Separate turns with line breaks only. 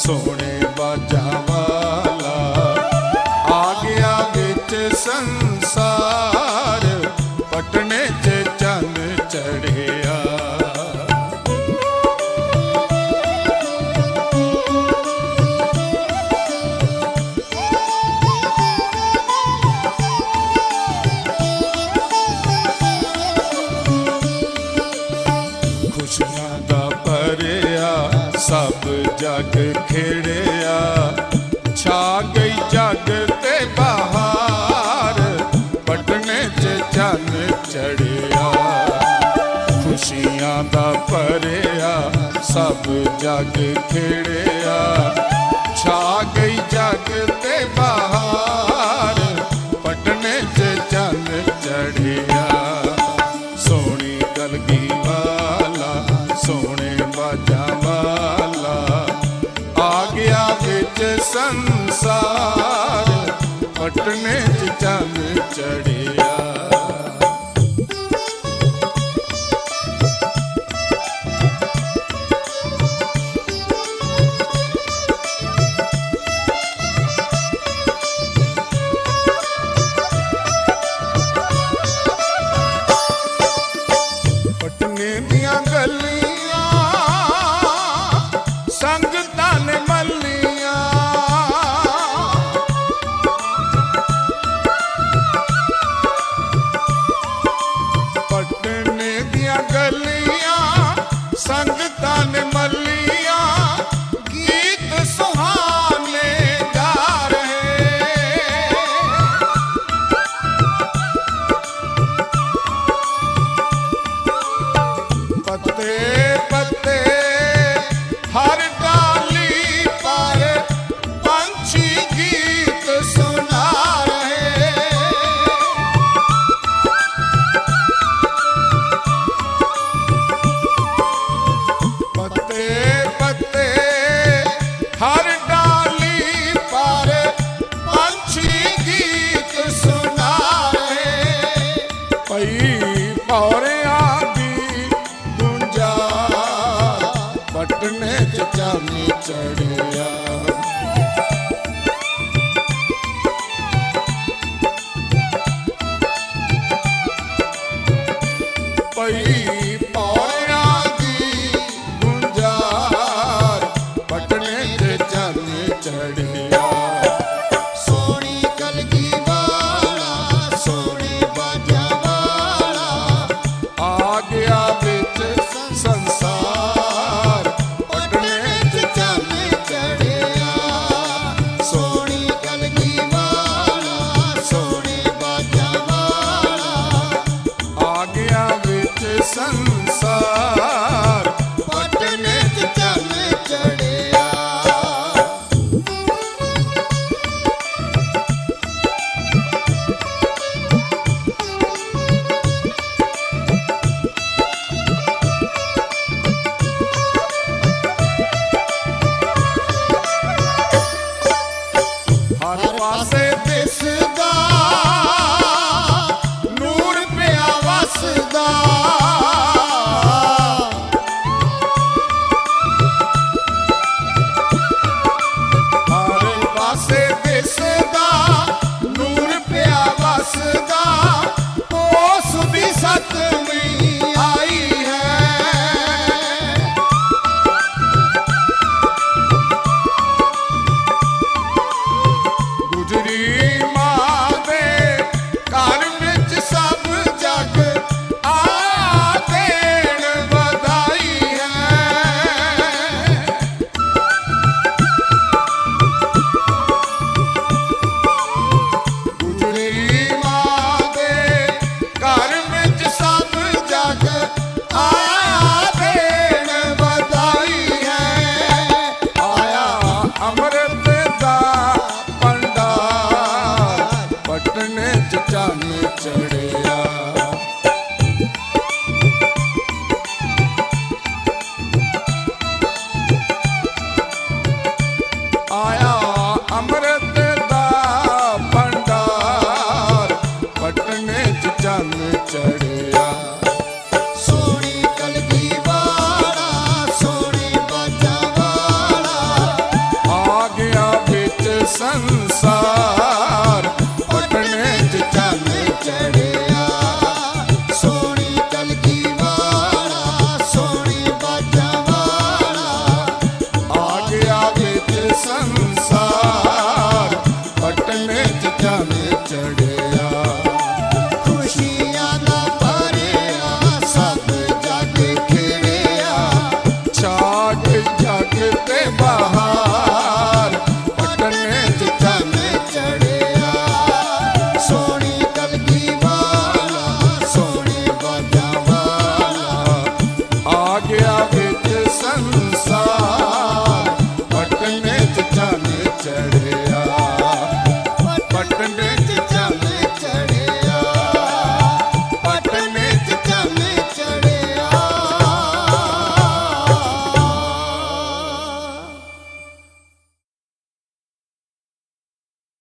सोने बाजा वाला आ गया बिच संसार, पटने च चन चढ़िया। खुशियां दा भरिया सब जग खेड़िया, छा गई जग ते बहार, पटने च चन चढ़िया। खुशियां दा भरिया सब जग खेड़िया, छा गई जग ते बहार, पटने च चन चढ़िया। सोनी कलगी वाला सोने बाजा वाला आ गया बिच संसार, पटने च चन चढ़िया। पटने दियां गलियां संगतां ने मलियां, पटने दियां गलियां संगतां ने मलियां, गीत सुहाने गा रहे। पत्ते पत्ते हर डाली पर पंछी गीत सुना रहे। पत्ते पत्ते हर डाली पर पंछी गीत सुना रहे। पई पौरिया पटने च चन चढ़िया। पई पौरिया दी गुंजार, पटने च चन चढ़िया।